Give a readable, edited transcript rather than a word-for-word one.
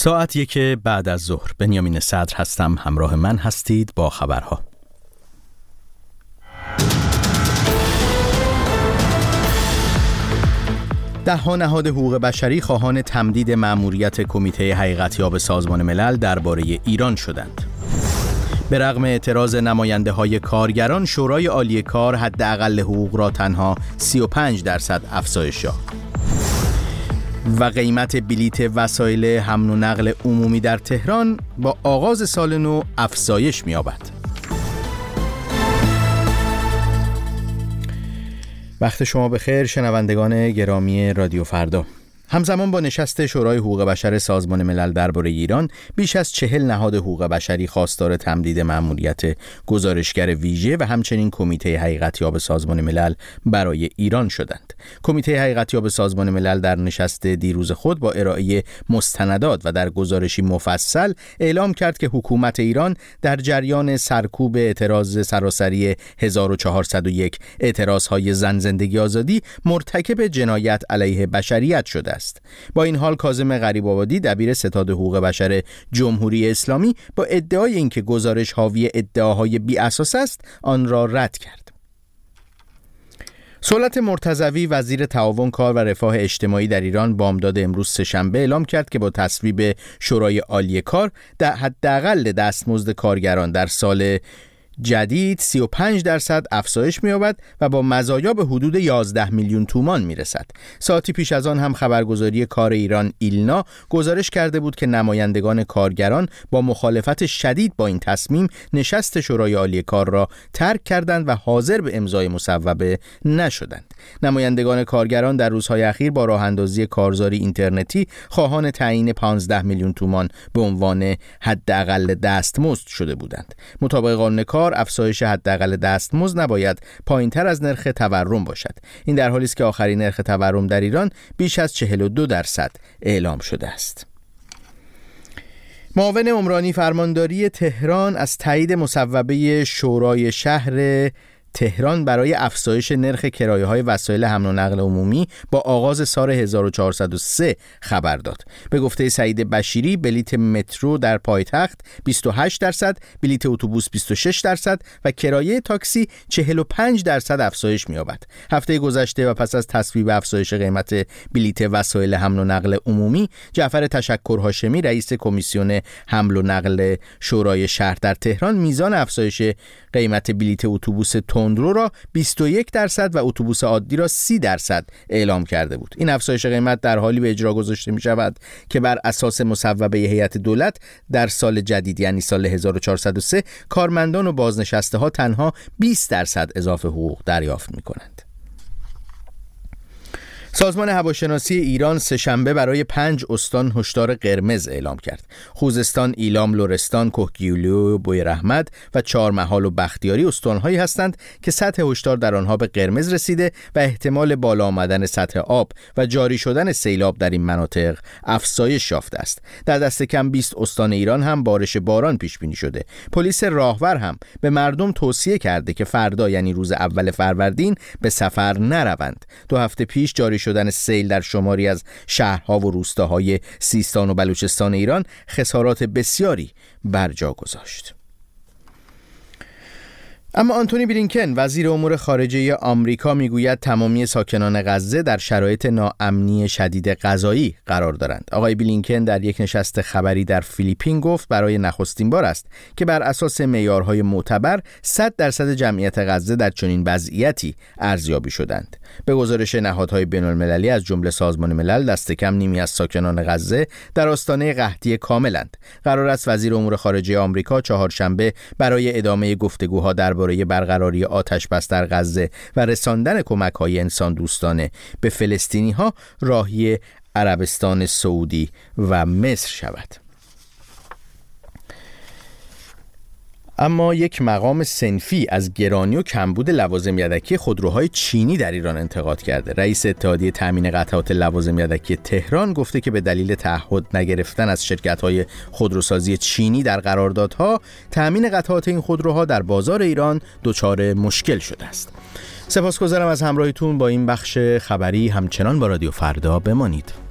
ساعت 1 بعد از ظهر. بنیامین صدر هستم. همراه من هستید با خبرها. ده‌ها نهاد حقوق بشری خواهان تمدید مأموریت کمیته حقیقتیاب سازمان ملل درباره ایران شدند. به رغم اعتراض نماینده‌های کارگران، شورای عالی کار حداقل حقوق را تنها 35% افزایش یافت. و قیمت بلیت وسایل حمل و نقل عمومی در تهران با آغاز سال نو افزایش می‌یابد. وقت شما بخیر شنوندگان گرامی رادیو فردا. همزمان با نشست شورای حقوق بشر سازمان ملل درباره ایران، بیش از 40 نهاد حقوق بشری خواستار تمدید مأموریت گزارشگر ویژه و همچنین کمیته حقیقتیاب سازمان ملل برای ایران شدند. کمیته حقیقتیاب سازمان ملل در نشست دیروز خود با ارائه مستندات و در گزارشی مفصل اعلام کرد که حکومت ایران در جریان سرکوب اعتراض سراسری 1401 اعتراضهای زن زندگی آزادی مرتکب جنایت علیه بشریت شده است. با این حال کاظم غریب‌آبادی دبیر ستاد حقوق بشر جمهوری اسلامی با ادعای اینکه گزارش حاوی ادعاهای بی اساس است آن را رد کرد. صولت مرتضوی وزیر تعاون کار و رفاه اجتماعی در ایران بامداد امروز سه‌شنبه اعلام کرد که با تصویب شورای عالی کار در حداقل دستمزد کارگران در سال جدید 35% افزایش می‌یابد و با مزایا به حدود 11 میلیون تومان میرسد. ساعتی پیش از آن هم خبرگزاری کار ایران ایلنا گزارش کرده بود که نمایندگان کارگران با مخالفت شدید با این تصمیم نشست شورای عالی کار را ترک کردند و حاضر به امضای مصوبه نشدند. نمایندگان کارگران در روزهای اخیر با راه اندازی کارزاری اینترنتی خواهان تعیین 15 میلیون تومان به عنوان حداقل دستمزد شده بودند. مطابق قانون کار افزایش حداقل دستمزد نباید پایین‌تر از نرخ تورم باشد. این در حالی است که آخرین نرخ تورم در ایران بیش از 42% اعلام شده است. معاون عمرانی فرمانداری تهران از تایید مصوبه شورای شهر تهران برای افزایش نرخ کرایه‌های وسایل حمل و نقل عمومی با آغاز سال 1403 خبر داد. به گفته سعید بشیری بلیت مترو در پایتخت 28%، بلیت اتوبوس 26% و کرایه تاکسی 45% افزایش می‌یابد. هفته گذشته و پس از تصویب افزایش قیمت بلیت وسایل حمل و نقل عمومی، جعفر تشکر هاشمی رئیس کمیسیون حمل و نقل شورای شهر در تهران میزان افزایش قیمت بلیت اتوبوس تندرو را 21% و اتوبوس عادی را 30% اعلام کرده بود. این افزایش قیمت در حالی به اجرا گذاشته می شود که بر اساس مصوبه هیئت دولت در سال جدید یعنی سال 1403 کارمندان و بازنشسته ها تنها 20% اضافه حقوق دریافت می کنند. سازمان هواشناسی ایران سه‌شنبه برای 5 استان هشدار قرمز اعلام کرد. خوزستان، ایلام، لرستان، کهگیلو، بویراحمد و چهارمحال و بختیاری استان‌هایی هستند که سطح هشدار در آنها به قرمز رسیده و احتمال بالا آمدن سطح آب و جاری شدن سیلاب در این مناطق افزایش یافته است. در دست کم 20 استان ایران هم بارش باران پیش بینی شده. پلیس راهور هم به مردم توصیه کرده که فردا یعنی روز اول فروردین به سفر نروند. 2 هفته پیش جاری شدن سیل در شماری از شهرها و روستاهای سیستان و بلوچستان ایران خسارات بسیاری بر جا گذاشت. اما آنتونی بلینکن وزیر امور خارجه آمریکا میگوید تمامی ساکنان غزه در شرایط ناامنی شدید غذایی قرار دارند. آقای بلینکن در یک نشست خبری در فیلیپین گفت برای نخستین بار است که بر اساس معیارهای معتبر 100% جمعیت غزه در چنین وضعیتی ارزیابی شدند. به گزارش نهادهای بین‌المللی از جمله سازمان ملل دست کم نیمی از ساکنان غزه در آستانه قحطی کاملند. قرار است وزیر امور خارجه آمریکا چهارشنبه برای ادامه گفتگوها درباره برقراری آتش بس در غزه و رساندن کمک‌های انسان دوستانه به فلسطینی‌ها راهی عربستان سعودی و مصر شود. اما یک مقام صنفی از گرانی و کمبود لوازم یدکی خودروهای چینی در ایران انتقاد کرده. رئیس اتحادیه تامین قطعات لوازم یدکی تهران گفته که به دلیل تعهد نگرفتن از شرکت‌های خودروسازی چینی در قراردادها، تامین قطعات این خودروها در بازار ایران دچار مشکل شده است. سپاسگزارم از همراهیتون با این بخش خبری. همچنان با رادیو فردا بمانید.